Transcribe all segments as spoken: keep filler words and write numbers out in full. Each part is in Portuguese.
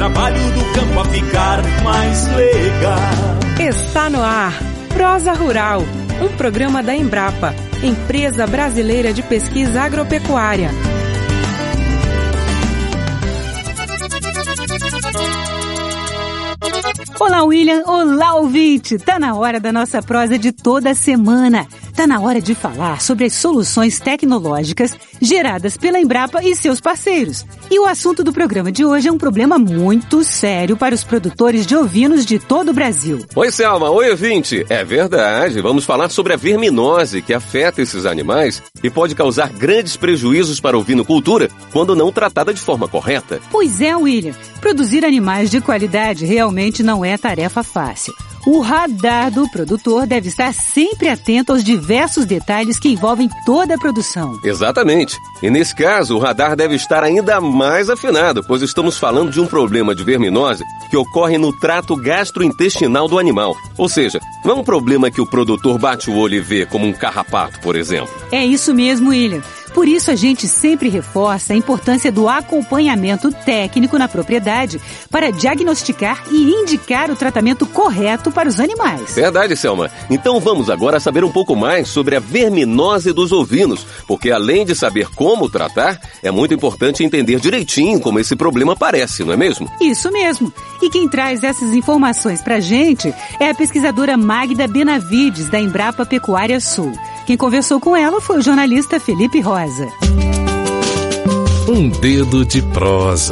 trabalho do campo a ficar mais legal. Está no ar Prosa Rural, um programa da Embrapa, Empresa Brasileira de Pesquisa Agropecuária. Olá, William. Olá, ouvinte. Tá na hora da nossa prosa de toda semana. Tá na hora de falar sobre as soluções tecnológicas geradas pela Embrapa e seus parceiros. E o assunto do programa de hoje é um problema muito sério para os produtores de ovinos de todo o Brasil. Oi, Selma. Oi, ouvinte. É verdade. Vamos falar sobre a verminose que afeta esses animais e pode causar grandes prejuízos para a ovinocultura quando não tratada de forma correta. Pois é, William. Produzir animais de qualidade realmente não é tarefa fácil. O radar do produtor deve estar sempre atento aos diversos detalhes que envolvem toda a produção. Exatamente. E nesse caso, o radar deve estar ainda mais afinado, pois estamos falando de um problema de verminose que ocorre no trato gastrointestinal do animal. Ou seja, não é um problema que o produtor bate o olho e vê, como um carrapato, por exemplo. É isso mesmo, William. Por isso, a gente sempre reforça a importância do acompanhamento técnico na propriedade para diagnosticar e indicar o tratamento correto para os animais. Verdade, Selma. Então vamos agora saber um pouco mais sobre a verminose dos ovinos, porque além de saber como tratar, é muito importante entender direitinho como esse problema aparece, não é mesmo? Isso mesmo. E quem traz essas informações para a gente é a pesquisadora Magda Benavides, da Embrapa Pecuária Sul. Quem conversou com ela foi o jornalista Felipe Rosa. Um dedo de prosa.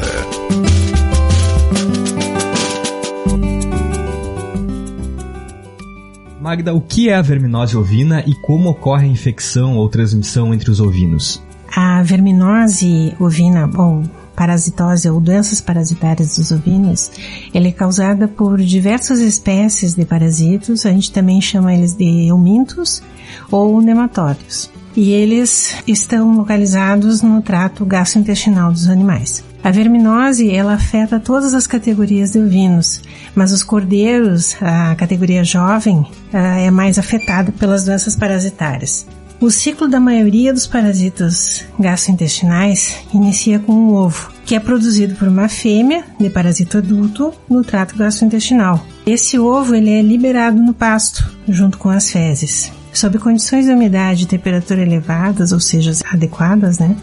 Magda, o que é a verminose ovina e como ocorre a infecção ou transmissão entre os ovinos? A verminose ovina, ou parasitose ou doenças parasitárias dos ovinos, ela é causada por diversas espécies de parasitos, a gente também chama eles de eumintos ou nematórios. E eles estão localizados no trato gastrointestinal dos animais. A verminose, ela afeta todas as categorias de ovinos, mas os cordeiros, a categoria jovem, é mais afetada pelas doenças parasitárias. O ciclo da maioria dos parasitas gastrointestinais inicia com um ovo, que é produzido por uma fêmea de parasito adulto no trato gastrointestinal. Esse ovo ele é liberado no pasto, junto com as fezes. Sob condições de umidade e temperatura elevadas, ou seja, adequadas, né?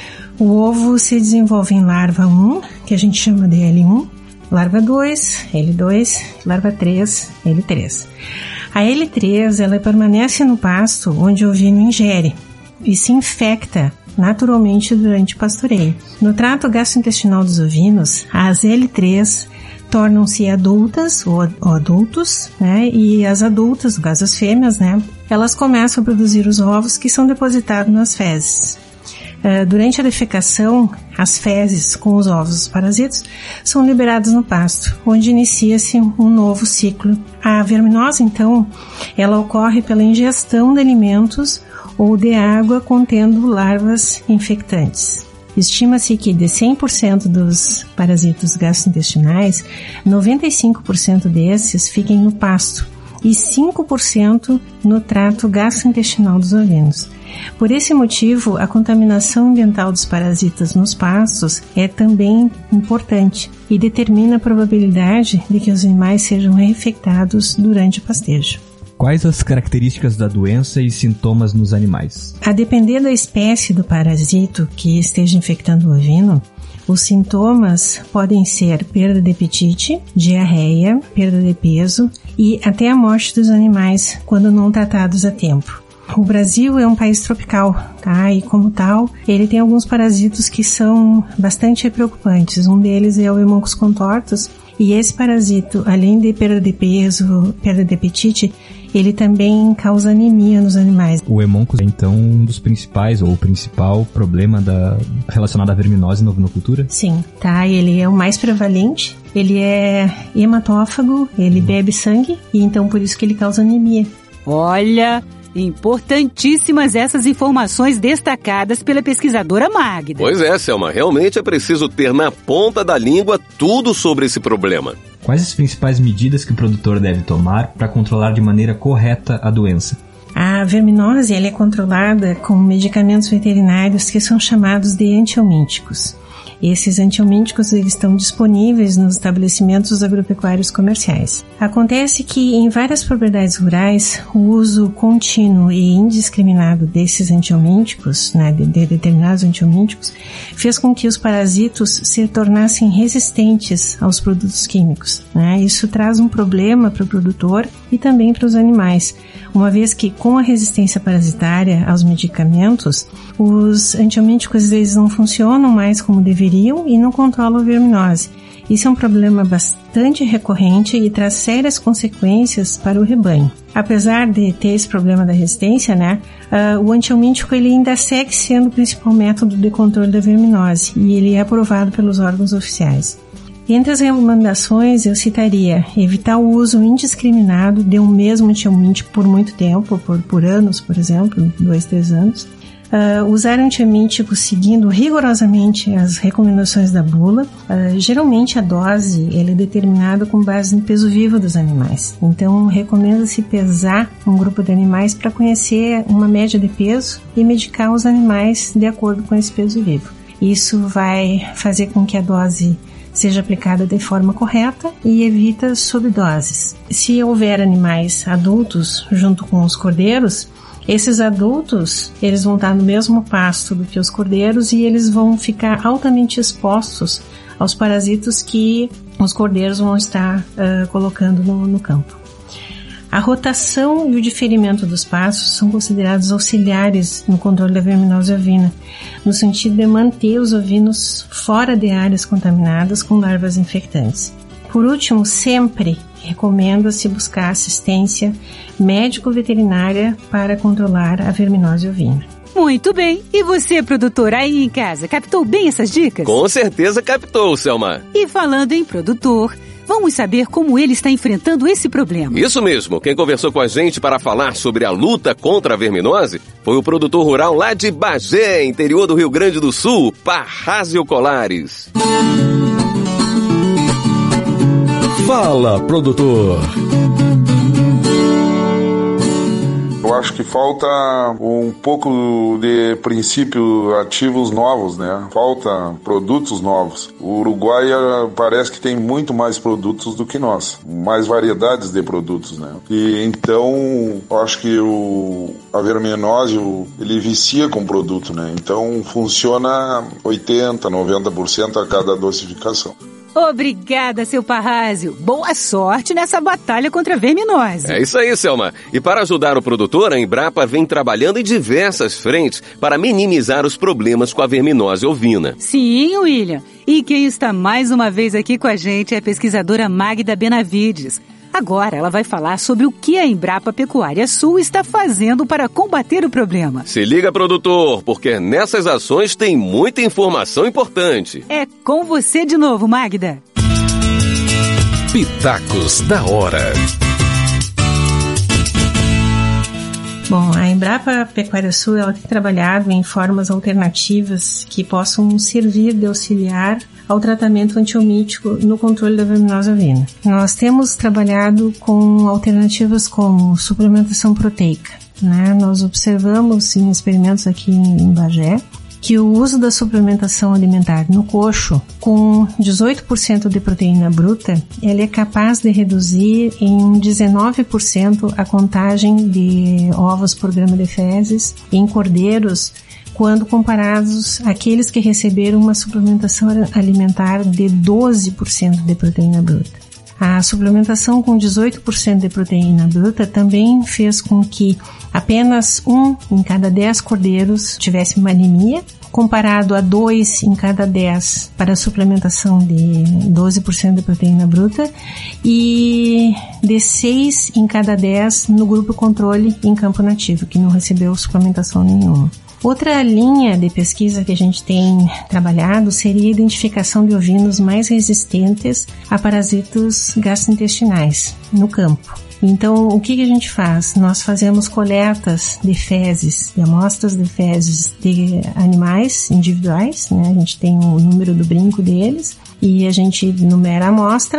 O ovo se desenvolve em larva um, que a gente chama de L um, larva dois, L dois, larva três, L três. A L três, ela permanece no pasto onde o ovino ingere e se infecta naturalmente durante o pastoreio. No trato gastrointestinal dos ovinos, as L três tornam-se adultas ou adultos, né? E as adultas, no caso as fêmeas, né? Elas começam a produzir os ovos que são depositados nas fezes. Uh, durante a defecação, as fezes com os ovos dos parasitas são liberadas no pasto, onde inicia-se um novo ciclo. A verminose, então, ela ocorre pela ingestão de alimentos ou de água contendo larvas infectantes. Estima-se que de cem por cento dos parasitos gastrointestinais, noventa e cinco por cento desses fiquem no pasto e cinco por cento no trato gastrointestinal dos ovinos. Por esse motivo, a contaminação ambiental dos parasitas nos pastos é também importante e determina a probabilidade de que os animais sejam reinfectados durante o pastejo. Quais as características da doença e sintomas nos animais? A depender da espécie do parasito que esteja infectando o ovino, os sintomas podem ser perda de apetite, diarreia, perda de peso e até a morte dos animais quando não tratados a tempo. O Brasil é um país tropical, tá? E como tal, ele tem alguns parasitos que são bastante preocupantes. Um deles é o Hemoncus contortus, e esse parasito, além de perda de peso, perda de apetite, ele também causa anemia nos animais. O Hemoncus é então um dos principais ou o principal problema da, relacionado à verminose na ovinocultura? Sim, tá? Ele é o mais prevalente, ele é hematófago, ele bebe sangue e então por isso que ele causa anemia. Olha, importantíssimas essas informações destacadas pela pesquisadora Magda. Pois é, Selma, realmente é preciso ter na ponta da língua tudo sobre esse problema. Quais as principais medidas que o produtor deve tomar para controlar de maneira correta a doença? A verminose ela é controlada com medicamentos veterinários que são chamados de antihelmínticos. Esses antihelmínticos eles estão disponíveis nos estabelecimentos agropecuários comerciais. Acontece que em várias propriedades rurais, o uso contínuo e indiscriminado desses antihelmínticos, né, de, de determinados antihelmínticos, fez com que os parasitos se tornassem resistentes aos produtos químicos, né? Isso traz um problema para o produtor e também para os animais, uma vez que com a resistência parasitária aos medicamentos, os antihelmínticos eles não funcionam mais como deveriam e não controlam a verminose. Isso é um problema bastante recorrente e traz sérias consequências para o rebanho. Apesar de ter esse problema da resistência, né, uh, o antihelmíntico ele ainda segue sendo o principal método de controle da verminose e ele é aprovado pelos órgãos oficiais. Entre as recomendações, eu citaria evitar o uso indiscriminado de um mesmo antihelmíntico por muito tempo, por, por anos, por exemplo, dois, três anos. Uh, usar antihelmíntico seguindo rigorosamente as recomendações da bula. Uh, geralmente a dose ela é determinada com base no peso vivo dos animais. Então recomenda-se pesar um grupo de animais para conhecer uma média de peso e medicar os animais de acordo com esse peso vivo. Isso vai fazer com que a dose seja aplicada de forma correta e evita sobredoses. Se houver animais adultos junto com os cordeiros, esses adultos, eles vão estar no mesmo pasto do que os cordeiros e eles vão ficar altamente expostos aos parasitos que os cordeiros vão estar uh, colocando no, no campo. A rotação e o diferimento dos pastos são considerados auxiliares no controle da verminose ovina, no sentido de manter os ovinos fora de áreas contaminadas com larvas infectantes. Por último, sempre recomenda-se buscar assistência médico-veterinária para controlar a verminose ovina. Muito bem. E você, produtor, aí em casa, captou bem essas dicas? Com certeza captou, Selma. E falando em produtor, vamos saber como ele está enfrentando esse problema. Isso mesmo. Quem conversou com a gente para falar sobre a luta contra a verminose foi o produtor rural lá de Bagé, interior do Rio Grande do Sul, Parrásio Colares. Fala, produtor! Eu acho que falta um pouco de princípios ativos novos, né? Falta produtos novos. O Uruguai parece que tem muito mais produtos do que nós, mais variedades de produtos, né? E então, eu acho que o, a verminose, o, ele vicia com o produto, né? Então, funciona oitenta por cento, noventa por cento a cada dosificação. Obrigada, seu Parrásio. Boa sorte nessa batalha contra a verminose. É isso aí, Selma. E para ajudar o produtor, a Embrapa vem trabalhando em diversas frentes para minimizar os problemas com a verminose ovina. Sim, William. E quem está mais uma vez aqui com a gente é a pesquisadora Magda Benavides. Agora ela vai falar sobre o que a Embrapa Pecuária Sul está fazendo para combater o problema. Se liga, produtor, porque nessas ações tem muita informação importante. É com você de novo, Magda. Pitacos da hora. Bom, a Embrapa Pecuária Sul ela tem trabalhado em formas alternativas que possam servir de auxiliar ao tratamento antihelmíntico no controle da verminose ovina. Nós temos trabalhado com alternativas como suplementação proteica, né? Nós observamos em experimentos aqui em Bagé que o uso da suplementação alimentar no coxo com dezoito por cento de proteína bruta, ele é capaz de reduzir em dezenove por cento a contagem de ovos por grama de fezes em cordeiros quando comparados àqueles que receberam uma suplementação alimentar de doze por cento de proteína bruta. A suplementação com dezoito por cento de proteína bruta também fez com que apenas um em cada dez cordeiros tivesse uma anemia, comparado a dois em cada dez para a suplementação de doze por cento de proteína bruta e de seis em cada dez no grupo controle em campo nativo, que não recebeu suplementação nenhuma. Outra linha de pesquisa que a gente tem trabalhado seria a identificação de ovinos mais resistentes a parasitos gastrointestinais no campo. Então, o que, que a gente faz? Nós fazemos coletas de fezes, de amostras de fezes de animais individuais, né? A gente tem o número do brinco deles, e a gente numera a amostra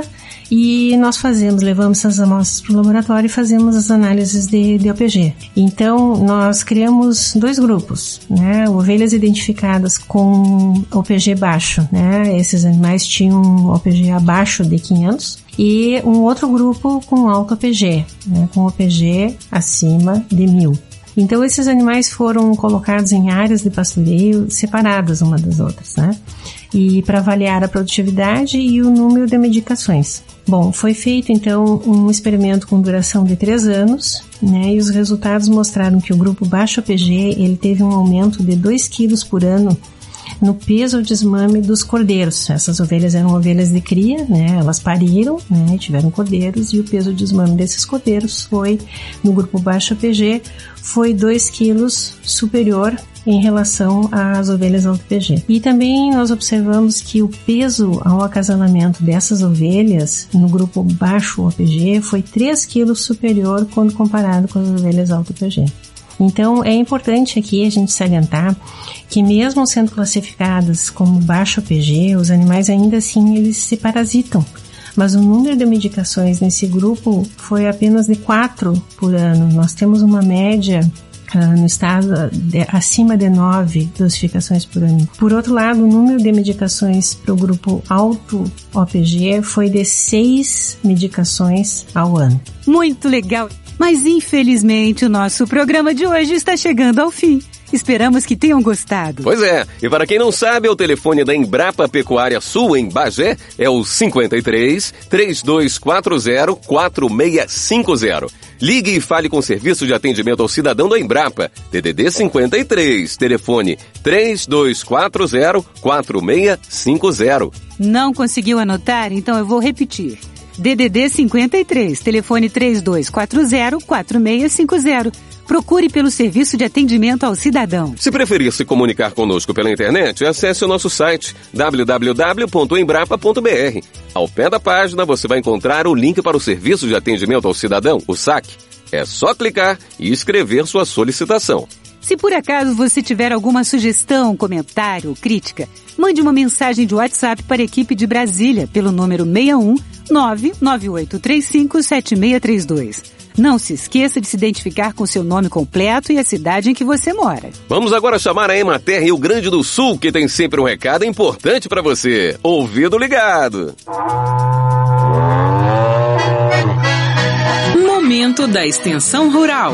e nós fazemos, levamos essas amostras para o laboratório e fazemos as análises de, de O P G. Então, nós criamos dois grupos, né? Ovelhas identificadas com O P G baixo, né? Esses animais tinham O P G abaixo de quinhentos, e um outro grupo com alto O P G, né? Com O P G acima de mil. Então, esses animais foram colocados em áreas de pastoreio separadas uma das outras, né? E para avaliar a produtividade e o número de medicações. Bom, foi feito então um experimento com duração de três anos, né? E os resultados mostraram que o grupo baixo O P G, ele teve um aumento de dois quilos por ano no peso ou desmame dos cordeiros. Essas ovelhas eram ovelhas de cria, né? Elas pariram, né? Tiveram cordeiros, e o peso ou desmame desses cordeiros foi, no grupo baixo O P G, foi dois quilos superior em relação às ovelhas alto P G. E também nós observamos que o peso ao acasalamento dessas ovelhas no grupo baixo O P G foi três quilos superior quando comparado com as ovelhas alto P G. Então, é importante aqui a gente salientar que mesmo sendo classificadas como baixo O P G, os animais ainda assim eles se parasitam. Mas o número de medicações nesse grupo foi apenas de quatro por ano. Nós temos uma média Uh, no estado de, acima de nove dosificações por ano. Por outro lado, o número de medicações para o grupo alto O P G foi de seis medicações ao ano. Muito legal! Mas infelizmente o nosso programa de hoje está chegando ao fim. Esperamos que tenham gostado. Pois é, e para quem não sabe, o telefone da Embrapa Pecuária Sul em Bagé é o cinquenta e três, três dois quatro zero, quatro seis cinco zero. Ligue e fale com o serviço de atendimento ao cidadão da Embrapa, D D D cinquenta e três, telefone três dois quatro zero, quatro seis cinco zero. Não conseguiu anotar? Então eu vou repetir. D D D cinquenta e três, telefone três dois quatro zero, quatro seis cinco zero. Procure pelo serviço de atendimento ao cidadão. Se preferir se comunicar conosco pela internet, acesse o nosso site w w w ponto embrapa ponto b r. Ao pé da página você vai encontrar o link para o serviço de atendimento ao cidadão, o S A C. É só clicar e escrever sua solicitação. Se por acaso você tiver alguma sugestão, comentário ou crítica, mande uma mensagem de WhatsApp para a equipe de Brasília pelo número seis um nove nove oito três cinco sete seis três dois. Não se esqueça de se identificar com seu nome completo e a cidade em que você mora. Vamos agora chamar a Emater Rio Grande do Sul, que tem sempre um recado importante para você. Ouvido ligado. Momento da Extensão Rural.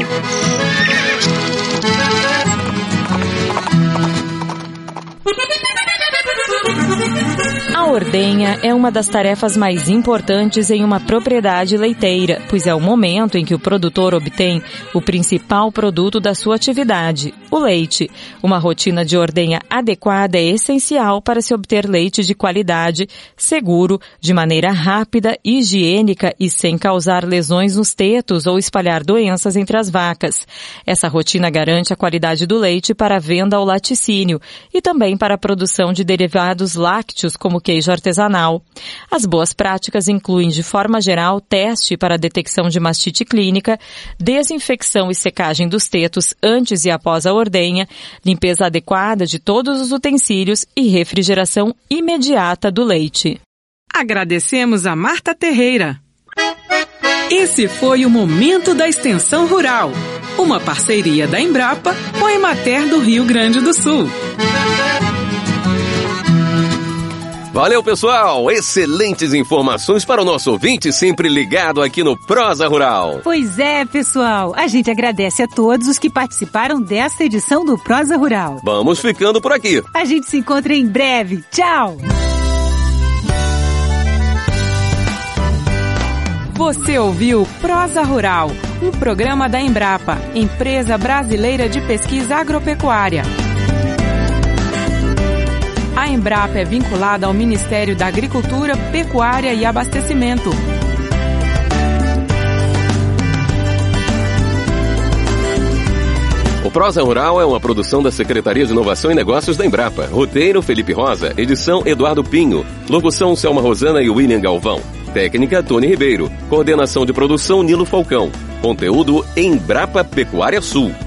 A ordenha é uma das tarefas mais importantes em uma propriedade leiteira, pois é o momento em que o produtor obtém o principal produto da sua atividade, o leite. Uma rotina de ordenha adequada é essencial para se obter leite de qualidade, seguro, de maneira rápida, higiênica e sem causar lesões nos tetos ou espalhar doenças entre as vacas. Essa rotina garante a qualidade do leite para a venda ao laticínio e também para a produção de derivados lácteos como queijo artesanal. As boas práticas incluem, de forma geral, teste para a detecção de mastite clínica, desinfecção e secagem dos tetos antes e após a ordenha, limpeza adequada de todos os utensílios e refrigeração imediata do leite. Agradecemos a Marta Terreira. Esse foi o Momento da Extensão Rural, uma parceria da Embrapa com a Emater do Rio Grande do Sul. Valeu, pessoal! Excelentes informações para o nosso ouvinte sempre ligado aqui no Prosa Rural. Pois é, pessoal. A gente agradece a todos os que participaram desta edição do Prosa Rural. Vamos ficando por aqui. A gente se encontra em breve. Tchau! Você ouviu Prosa Rural, um programa da Embrapa, Empresa Brasileira de Pesquisa Agropecuária. A Embrapa é vinculada ao Ministério da Agricultura, Pecuária e Abastecimento. O Prosa Rural é uma produção da Secretaria de Inovação e Negócios da Embrapa. Roteiro, Felipe Rosa. Edição, Eduardo Pinho. Locução, Selma Rosana e William Galvão. Técnica, Tony Ribeiro. Coordenação de produção, Nilo Falcão. Conteúdo, Embrapa Pecuária Sul.